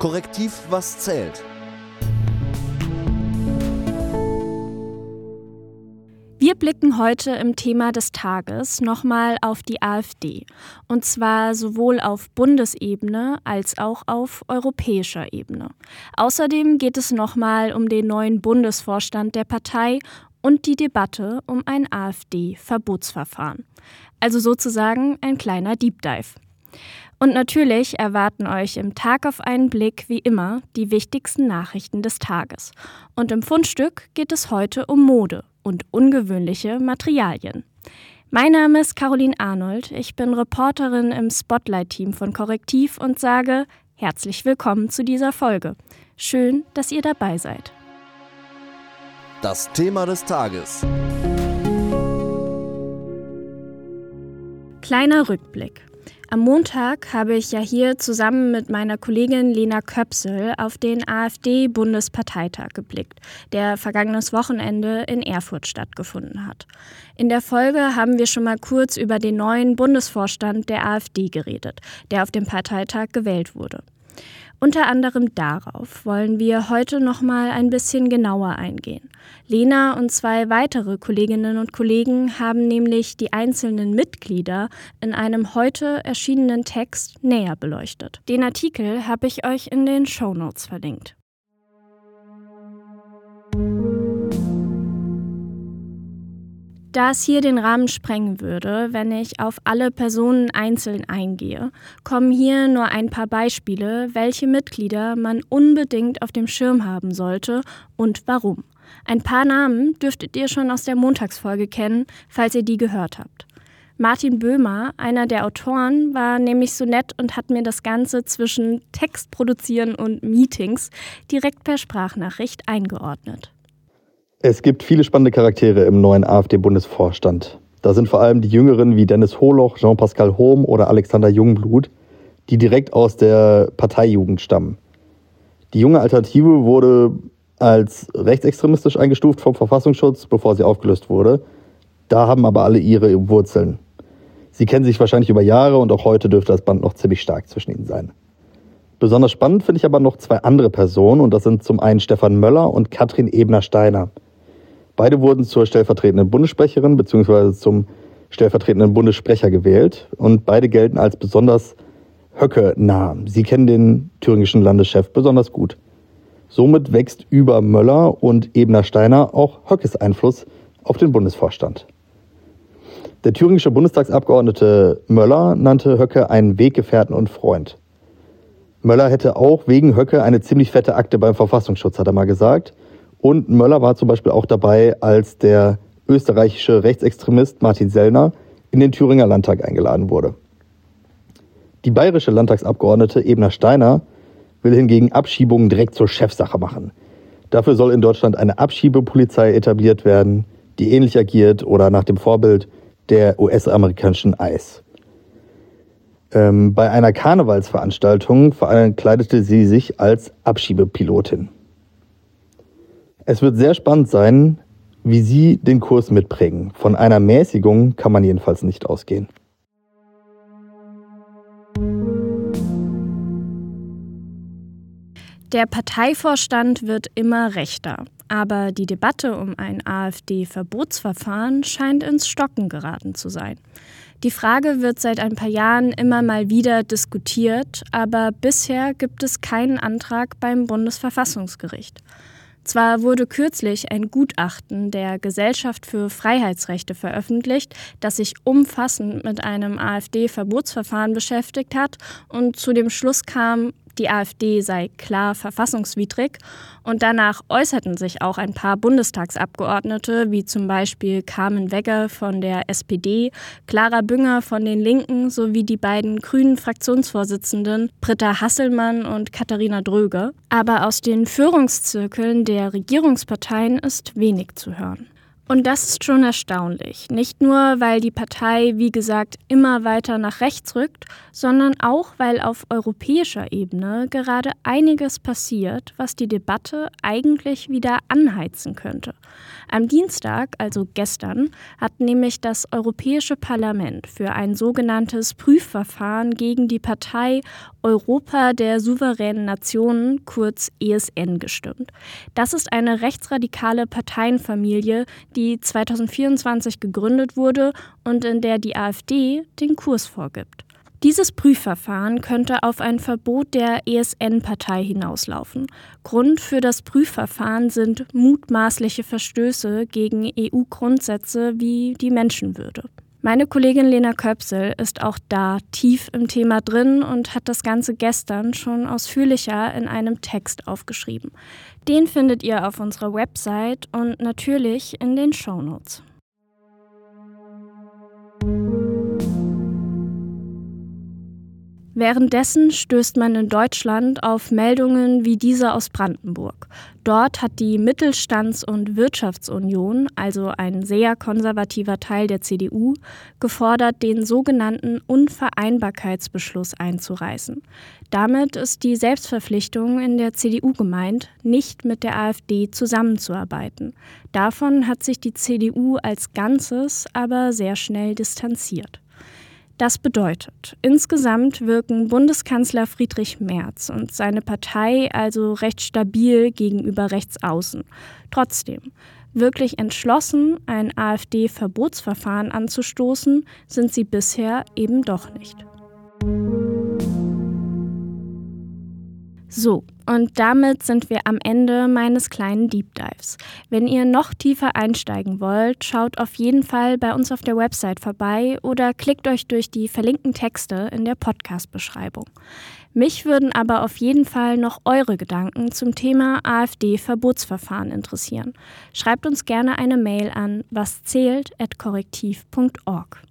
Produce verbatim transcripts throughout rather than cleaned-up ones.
Korrektiv, was zählt. Wir blicken heute im Thema des Tages nochmal auf die AfD. Und zwar sowohl auf Bundesebene als auch auf europäischer Ebene. Außerdem geht es nochmal um den neuen Bundesvorstand der Partei und die Debatte um ein AfD-Verbotsverfahren. Also sozusagen ein kleiner Deep Dive. Und natürlich erwarten euch im Tag auf einen Blick wie immer die wichtigsten Nachrichten des Tages. Und im Fundstück geht es heute um Mode und ungewöhnliche Materialien. Mein Name ist Caroline Arnold, ich bin Reporterin im Spotlight-Team von Korrektiv und sage herzlich willkommen zu dieser Folge. Schön, dass ihr dabei seid. Das Thema des Tages. Kleiner Rückblick. Am Montag habe ich ja hier zusammen mit meiner Kollegin Lena Köpsel auf den AfD-Bundesparteitag geblickt, der vergangenes Wochenende in Erfurt stattgefunden hat. In der Folge haben wir schon mal kurz über den neuen Bundesvorstand der AfD geredet, der auf dem Parteitag gewählt wurde. Unter anderem darauf wollen wir heute noch mal ein bisschen genauer eingehen. Lena und zwei weitere Kolleginnen und Kollegen haben nämlich die einzelnen Mitglieder in einem heute erschienenen Text näher beleuchtet. Den Artikel habe ich euch in den Shownotes verlinkt. Da es hier den Rahmen sprengen würde, wenn ich auf alle Personen einzeln eingehe, kommen hier nur ein paar Beispiele, welche Mitglieder man unbedingt auf dem Schirm haben sollte und warum. Ein paar Namen dürftet ihr schon aus der Montagsfolge kennen, falls ihr die gehört habt. Martin Böhmer, einer der Autoren, war nämlich so nett und hat mir das Ganze zwischen Text produzieren und Meetings direkt per Sprachnachricht eingeordnet. Es gibt viele spannende Charaktere im neuen AfD-Bundesvorstand. Da sind vor allem die Jüngeren wie Dennis Holoch, Jean-Pascal Hohm oder Alexander Jungblut, die direkt aus der Parteijugend stammen. Die junge Alternative wurde als rechtsextremistisch eingestuft vom Verfassungsschutz, bevor sie aufgelöst wurde. Da haben aber alle ihre Wurzeln. Sie kennen sich wahrscheinlich über Jahre und auch heute dürfte das Band noch ziemlich stark zwischen ihnen sein. Besonders spannend finde ich aber noch zwei andere Personen und das sind zum einen Stefan Möller und Katrin Ebner-Steiner. Beide wurden zur stellvertretenden Bundessprecherin bzw. zum stellvertretenden Bundessprecher gewählt und beide gelten als besonders Höcke-nah. Sie kennen den thüringischen Landeschef besonders gut. Somit wächst über Möller und Ebner-Steiner auch Höckes Einfluss auf den Bundesvorstand. Der thüringische Bundestagsabgeordnete Möller nannte Höcke einen Weggefährten und Freund. Möller hätte auch wegen Höcke eine ziemlich fette Akte beim Verfassungsschutz, hat er mal gesagt. Und Möller war zum Beispiel auch dabei, als der österreichische Rechtsextremist Martin Sellner in den Thüringer Landtag eingeladen wurde. Die bayerische Landtagsabgeordnete Ebner-Steiner will hingegen Abschiebungen direkt zur Chefsache machen. Dafür soll in Deutschland eine Abschiebepolizei etabliert werden, die ähnlich agiert oder nach dem Vorbild der U S-amerikanischen I C E. Ähm, bei einer Karnevalsveranstaltung verkleidete sie sich als Abschiebepilotin. Es wird sehr spannend sein, wie sie den Kurs mitprägen. Von einer Mäßigung kann man jedenfalls nicht ausgehen. Der Parteivorstand wird immer rechter, aber die Debatte um ein AfD-Verbotsverfahren scheint ins Stocken geraten zu sein. Die Frage wird seit ein paar Jahren immer mal wieder diskutiert, aber bisher gibt es keinen Antrag beim Bundesverfassungsgericht. Zwar wurde kürzlich ein Gutachten der Gesellschaft für Freiheitsrechte veröffentlicht, das sich umfassend mit einem AfD-Verbotsverfahren beschäftigt hat und zu dem Schluss kam, die AfD sei klar verfassungswidrig und danach äußerten sich auch ein paar Bundestagsabgeordnete, wie zum Beispiel Carmen Wegger von der S P D, Clara Bünger von den Linken sowie die beiden grünen Fraktionsvorsitzenden Britta Hasselmann und Katharina Dröge. Aber aus den Führungszirkeln der Regierungsparteien ist wenig zu hören. Und das ist schon erstaunlich. Nicht nur, weil die Partei, wie gesagt, immer weiter nach rechts rückt, sondern auch, weil auf europäischer Ebene gerade einiges passiert, was die Debatte eigentlich wieder anheizen könnte. Am Dienstag, also gestern, hat nämlich das Europäische Parlament für ein sogenanntes Prüfverfahren gegen die Partei Europa der souveränen Nationen, kurz E S N, gestimmt. Das ist eine rechtsradikale Parteienfamilie, die zweitausendvierundzwanzig gegründet wurde und in der die AfD den Kurs vorgibt. Dieses Prüfverfahren könnte auf ein Verbot der E S N-Partei hinauslaufen. Grund für das Prüfverfahren sind mutmaßliche Verstöße gegen E U-Grundsätze wie die Menschenwürde. Meine Kollegin Lena Köpsel ist auch da tief im Thema drin und hat das Ganze gestern schon ausführlicher in einem Text aufgeschrieben. Den findet ihr auf unserer Website und natürlich in den Shownotes. Währenddessen stößt man in Deutschland auf Meldungen wie diese aus Brandenburg. Dort hat die Mittelstands- und Wirtschaftsunion, also ein sehr konservativer Teil der C D U, gefordert, den sogenannten Unvereinbarkeitsbeschluss einzureißen. Damit ist die Selbstverpflichtung in der C D U gemeint, nicht mit der AfD zusammenzuarbeiten. Davon hat sich die C D U als Ganzes aber sehr schnell distanziert. Das bedeutet, insgesamt wirken Bundeskanzler Friedrich Merz und seine Partei also recht stabil gegenüber Rechtsaußen. Trotzdem, wirklich entschlossen, ein AfD-Verbotsverfahren anzustoßen, sind sie bisher eben doch nicht. So, und damit sind wir am Ende meines kleinen Deep Dives. Wenn ihr noch tiefer einsteigen wollt, schaut auf jeden Fall bei uns auf der Website vorbei oder klickt euch durch die verlinkten Texte in der Podcast-Beschreibung. Mich würden aber auf jeden Fall noch eure Gedanken zum Thema AfD-Verbotsverfahren interessieren. Schreibt uns gerne eine Mail an waszählt at korrektiv punkt org.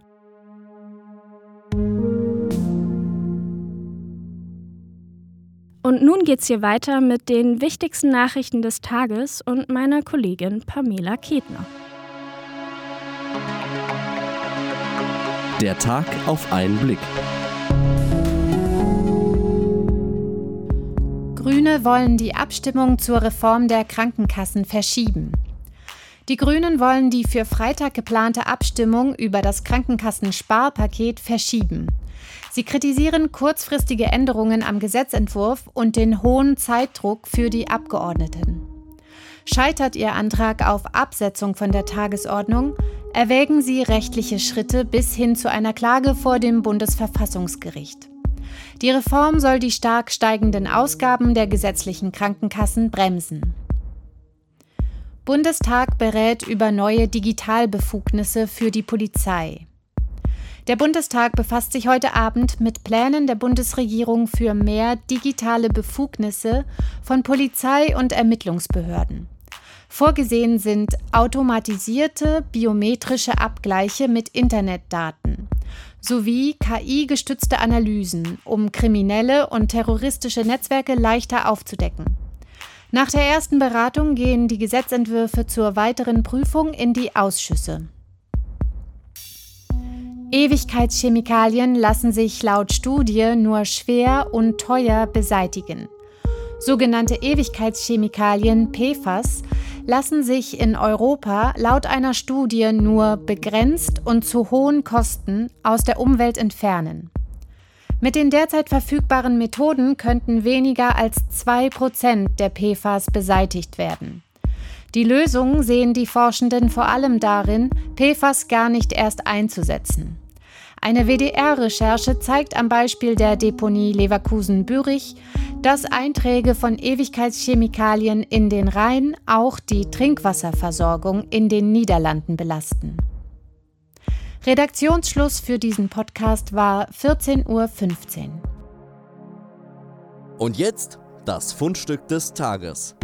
Und nun geht's hier weiter mit den wichtigsten Nachrichten des Tages und meiner Kollegin Pamela Ketner. Der Tag auf einen Blick. Grüne wollen die Abstimmung zur Reform der Krankenkassen verschieben. Die Grünen wollen die für Freitag geplante Abstimmung über das Krankenkassensparpaket verschieben. Sie kritisieren kurzfristige Änderungen am Gesetzentwurf und den hohen Zeitdruck für die Abgeordneten. Scheitert Ihr Antrag auf Absetzung von der Tagesordnung, erwägen Sie rechtliche Schritte bis hin zu einer Klage vor dem Bundesverfassungsgericht. Die Reform soll die stark steigenden Ausgaben der gesetzlichen Krankenkassen bremsen. Bundestag berät über neue Digitalbefugnisse für die Polizei. Der Bundestag befasst sich heute Abend mit Plänen der Bundesregierung für mehr digitale Befugnisse von Polizei und Ermittlungsbehörden. Vorgesehen sind automatisierte biometrische Abgleiche mit Internetdaten sowie K I-gestützte Analysen, um kriminelle und terroristische Netzwerke leichter aufzudecken. Nach der ersten Beratung gehen die Gesetzentwürfe zur weiteren Prüfung in die Ausschüsse. Ewigkeitschemikalien lassen sich laut Studie nur schwer und teuer beseitigen. Sogenannte Ewigkeitschemikalien P F A S lassen sich in Europa laut einer Studie nur begrenzt und zu hohen Kosten aus der Umwelt entfernen. Mit den derzeit verfügbaren Methoden könnten weniger als zwei Prozent der P F A S beseitigt werden. Die Lösung sehen die Forschenden vor allem darin, P F A S gar nicht erst einzusetzen. Eine W D R-Recherche zeigt am Beispiel der Deponie Leverkusen-Bürich, dass Einträge von Ewigkeitschemikalien in den Rhein auch die Trinkwasserversorgung in den Niederlanden belasten. Redaktionsschluss für diesen Podcast war vierzehn Uhr fünfzehn. Und jetzt das Fundstück des Tages.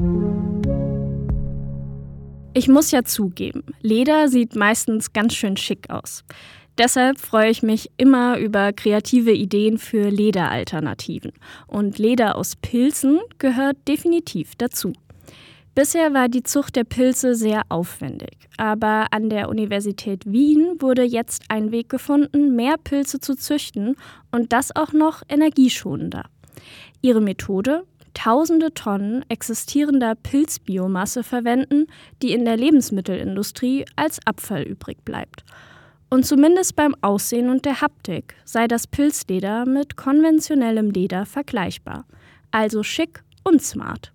Ich muss ja zugeben, Leder sieht meistens ganz schön schick aus. Deshalb freue ich mich immer über kreative Ideen für Lederalternativen. Und Leder aus Pilzen gehört definitiv dazu. Bisher war die Zucht der Pilze sehr aufwendig, aber an der Universität Wien wurde jetzt ein Weg gefunden, mehr Pilze zu züchten und das auch noch energieschonender. Ihre Methode? Tausende Tonnen existierender Pilzbiomasse verwenden, die in der Lebensmittelindustrie als Abfall übrig bleibt. Und zumindest beim Aussehen und der Haptik sei das Pilzleder mit konventionellem Leder vergleichbar. Also schick und smart.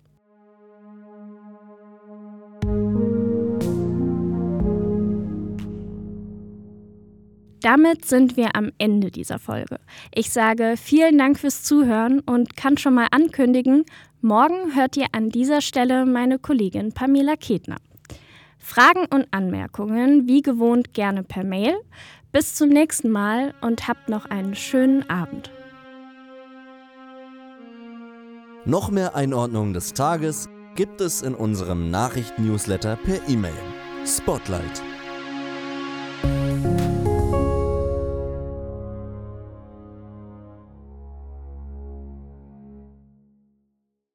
Damit sind wir am Ende dieser Folge. Ich sage vielen Dank fürs Zuhören und kann schon mal ankündigen, morgen hört ihr an dieser Stelle meine Kollegin Pamela Ketner. Fragen und Anmerkungen wie gewohnt gerne per Mail. Bis zum nächsten Mal und habt noch einen schönen Abend. Noch mehr Einordnung des Tages gibt es in unserem Nachrichten-Newsletter per E-Mail. Spotlight.